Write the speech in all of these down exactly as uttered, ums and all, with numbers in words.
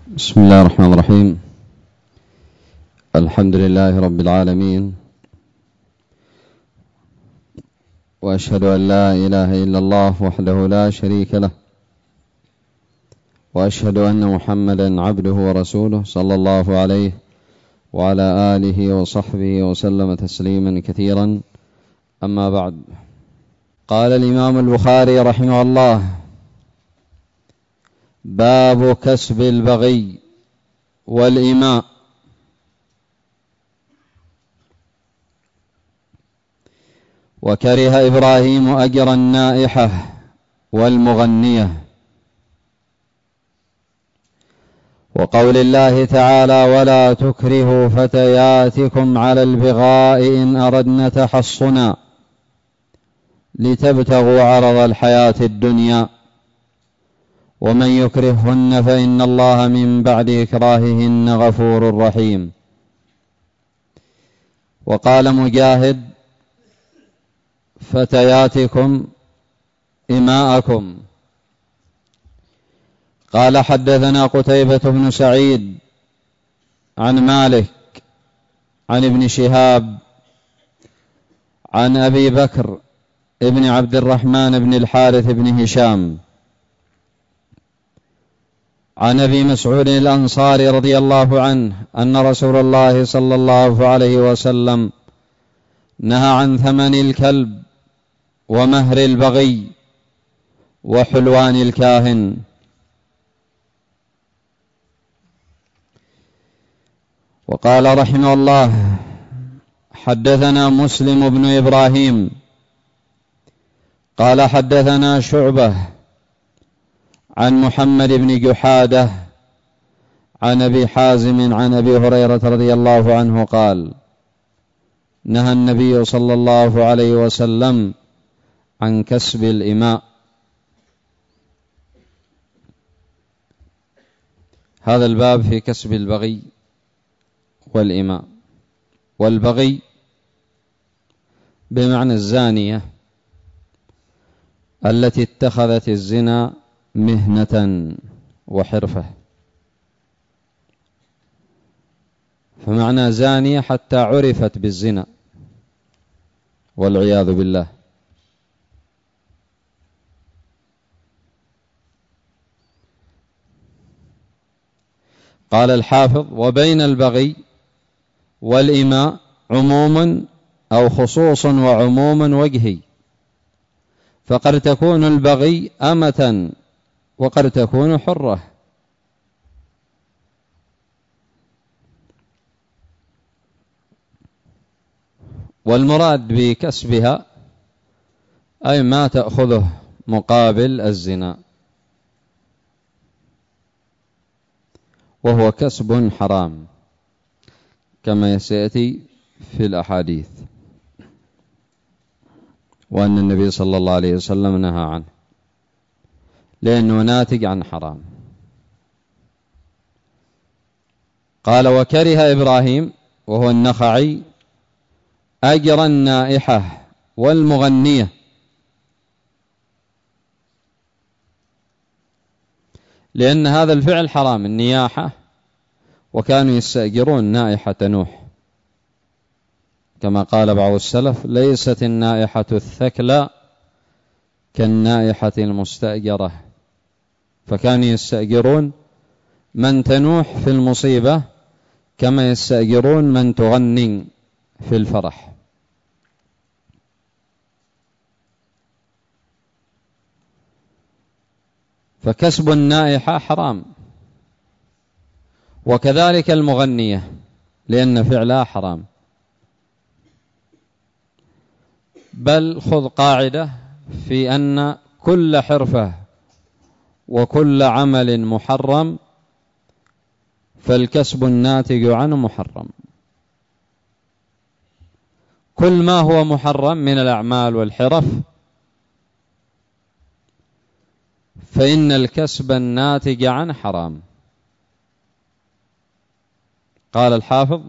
بسم الله الرحمن الرحيم. الحمد لله رب العالمين، وأشهد أن لا إله إلا الله وحده لا شريك له، وأشهد أن محمدا عبده ورسوله صلى الله عليه وعلى آله وصحبه وسلم تسليما كثيرا. أما بعد، قال الإمام البخاري رحمه الله: باب كسب البغي والإماء. وكره إبراهيم أجر النائحة والمغنية. وقول الله تعالى: ولا تكرهوا فتياتكم على البغاء إن أردنا تحصنا لتبتغوا عرض الحياة الدنيا ومن يكرههن فإن الله من بعد إكراههن غفور رحيم. وقال مجاهد: فتياتكم إماءكم. قال: حدثنا قتيبة بن سعيد عن مالك عن ابن شهاب عن أبي بكر ابن عبد الرحمن بن الحارث بن هشام عن أبي مسعود الأنصاري رضي الله عنه أن رسول الله صلى الله عليه وسلم نهى عن ثمن الكلب ومهر البغي وحلوان الكاهن. وقال رحمه الله: حدثنا مسلم بن إبراهيم قال حدثنا شعبة عن محمد بن جحادة عن أبي حازم عن أبي هريرة رضي الله عنه قال: نهى النبي صلى الله عليه وسلم عن كسب الإماء. هذا الباب في كسب البغي والإماء. والبغي بمعنى الزانية التي اتخذت الزنا مهنة وحرفة، فمعنى زانية حتى عرفت بالزنا والعياذ بالله. قال الحافظ: وبين البغي والإماء عموم أو خصوص وعموم وجهي، فقد تكون البغي أمة وقد تكون حرة. والمراد بكسبها أي ما تأخذه مقابل الزنا، وهو كسب حرام كما سيأتي في الأحاديث، وأن النبي صلى الله عليه وسلم نهى عنه لأنه ناتج عن حرام. قال: وكره إبراهيم وهو النخعي أجر النائحة والمغنية، لأن هذا الفعل حرام، النياحة، وكانوا يستأجرون نائحة نوح كما قال بعض السلف: ليست النائحة الثكلى كالنائحة المستأجرة. فكانوا يستأجرون من تنوح في المصيبة كما يستأجرون من تغني في الفرح. فكسب النائحة حرام، وكذلك المغنية لأن فعلها حرام. بل خذ قاعدة في أن كل حرفة وكل عمل محرم فالكسب الناتج عنه محرم. كل ما هو محرم من الأعمال والحرف فإن الكسب الناتج عنه حرام. قال الحافظ: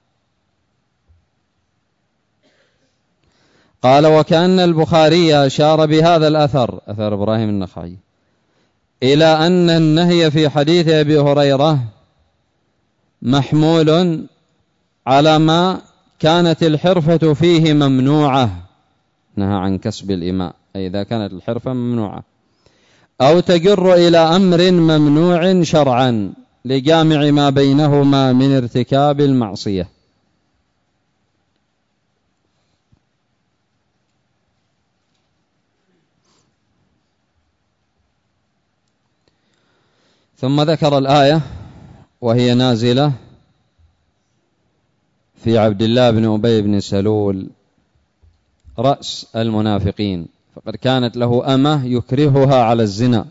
قال: وكأن البخاري أشار بهذا الأثر، أثر إبراهيم النخعي، إلى أن النهي في حديث أبي هريرة محمول على ما كانت الحرفة فيه ممنوعة، نهى عن كسب الإماء، أي إذا كانت الحرفة ممنوعة، أو تجر إلى أمر ممنوع شرعا لجامع ما بينهما من ارتكاب المعصية. ثم ذكر الآية وهي نازلة في عبد الله بن أبي بن سلول رأس المنافقين، فقد كانت له أمة يكرهها على الزنا.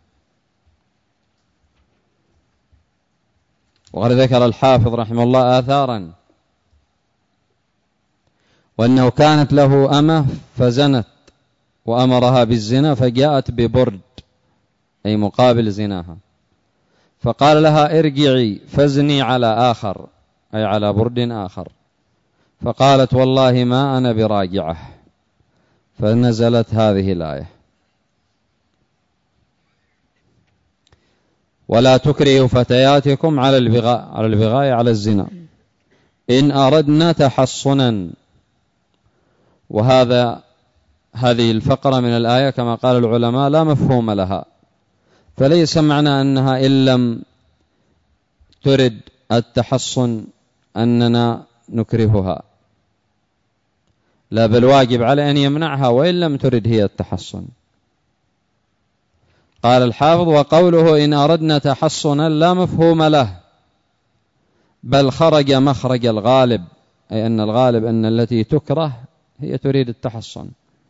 وقد ذكر الحافظ رحمه الله آثارا وأنه كانت له أمة فزنت وأمرها بالزنا فجاءت ببرد أي مقابل زناها، فقال لها ارجعي فازني على آخر أي على برد آخر، فقالت والله ما أنا براجعة، فنزلت هذه الآية: ولا تكرهوا فتياتكم على البغاء، على البغاء على الزنا إن أردنا تحصنا. وهذا هذه الفقرة من الآية كما قال العلماء لا مفهوم لها، فليس معنى أنها إن لم ترد التحصن أننا نكرهها، لا بل واجب على أن يمنعها وإن لم ترد هي التحصن. قال الحافظ: وقوله إن أردنا تحصنا لا مفهوم له، بل خرج مخرج الغالب، أي أن الغالب أن التي تكره هي تريد التحصن.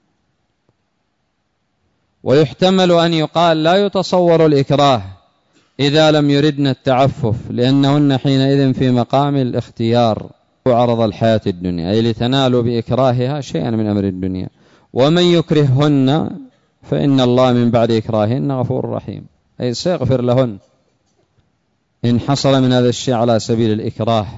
ويحتمل أن يقال لا يتصور الإكراه إذا لم يردن التعفف، لأنهن حينئذ في مقام الاختيار وعرض الحياة الدنيا، أي لتنالوا بإكراهها شيئا من أمر الدنيا. ومن يكرههن فإن الله من بعد إكراههن غفور رحيم، أي سيغفر لهن إن حصل من هذا الشيء على سبيل الإكراه.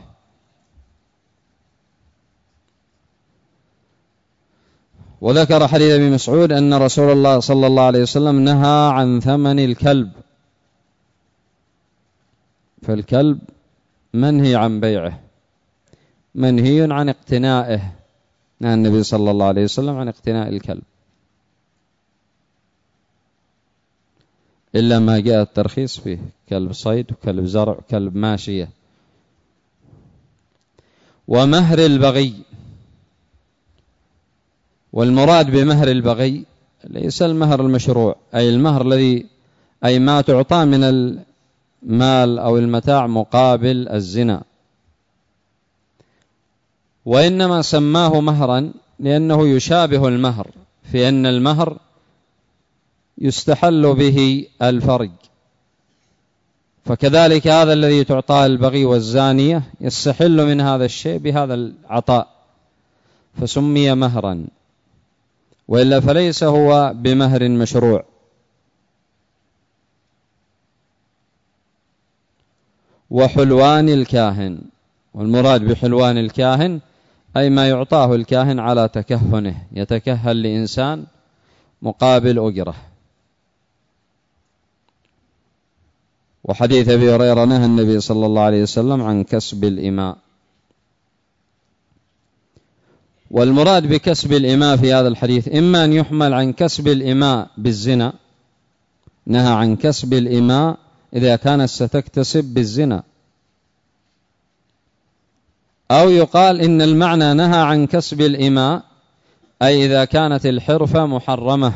وذكر حديث ابن مسعود أن رسول الله صلى الله عليه وسلم نهى عن ثمن الكلب، فالكلب منهي عن بيعه، منهي عن اقتنائه، نهى النبي صلى الله عليه وسلم عن اقتناء الكلب إلا ما جاء الترخيص فيه، كلب صيد وكلب زرع وكلب ماشية. ومهر البغي، والمراد بمهر البغي ليس المهر المشروع، أي المهر الذي أي ما تعطى من المال أو المتاع مقابل الزنا، وإنما سماه مهرا لأنه يشابه المهر في أن المهر يستحل به الفرج، فكذلك هذا الذي تعطاه البغي والزانية يستحل من هذا الشيء بهذا العطاء، فسمي مهرا، وإلا فليس هو بمهر مشروع. وحلوان الكاهن، والمراد بحلوان الكاهن أي ما يعطاه الكاهن على تكهنه، يتكهن لإنسان مقابل أجره. وحديث أبي هريرة نهى النبي صلى الله عليه وسلم عن كسب الإماء. والمراد بكسب الإماء في هذا الحديث إما أن يحمل عن كسب الإماء بالزنا، نهى عن كسب الإماء إذا كانت ستكتسب بالزنا، أو يقال إن المعنى نهى عن كسب الإماء أي إذا كانت الحرفة محرمة.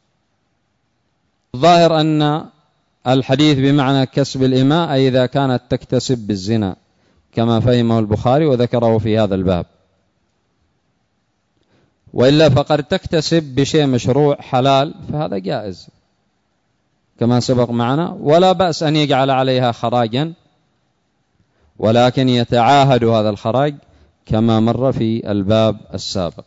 الظاهر أن الحديث بمعنى كسب الإماء أي إذا كانت تكتسب بالزنا كما فهمه البخاري وذكره في هذا الباب، وإلا فقد تكتسب بشيء مشروع حلال فهذا جائز كما سبق معنا، ولا بأس أن يجعل عليها خراجا، ولكن يتعاهد هذا الخراج كما مر في الباب السابق.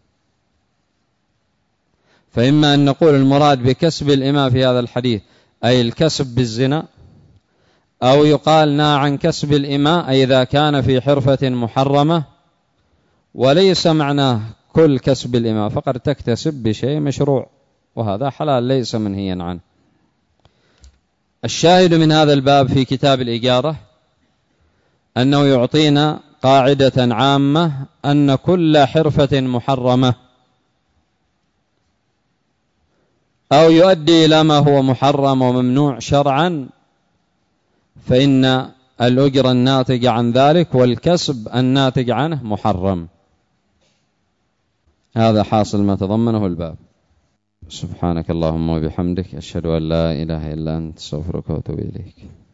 فإما أن نقول المراد بكسب الإماء في هذا الحديث أي الكسب بالزنا، أو يقال نهى عن كسب الإماء أي إذا كان في حرفة محرمة، وليس معناه كل كسب الإماء، فقد تكتسب بشيء مشروع وهذا حلال ليس منهيا عنه. الشاهد من هذا الباب في كتاب الإجارة أنه يعطينا قاعدة عامة أن كل حرفة محرمة أو يؤدي إلى ما هو محرم وممنوع شرعا فإن الأجر الناتج عن ذلك والكسب الناتج عنه محرم. هذا حاصل ما تضمنه الباب. سبحانك اللهم وبحمدك، أشهد أن لا إله إلا أنت، أستغفرك وأتوب إليك.